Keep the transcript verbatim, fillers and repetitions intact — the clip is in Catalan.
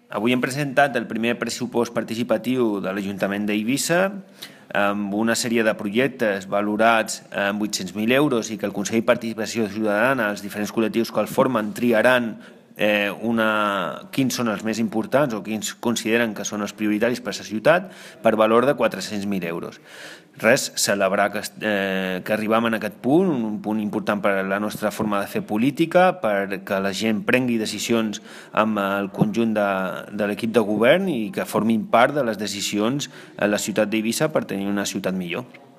Avui hem presentat el primer pressupost participatiu de l'Ajuntament d'Eivissa amb una sèrie de projectes valorats en vuit-cents mil euros i que el Consell de Participació Ciutadana, els diferents col·lectius que el formen, triaran eh, una, quins són els més importants o quins consideren que són els prioritaris per a la ciutat per valor de quatre-cents mil euros. Res, celebrar que, eh, que arribam en aquest punt, un punt important per a la nostra forma de fer política, perquè la gent prengui decisions amb el conjunt de, de l'equip de govern i que formin part de les decisions a la ciutat d'Eivissa per tenir una ciutat millor.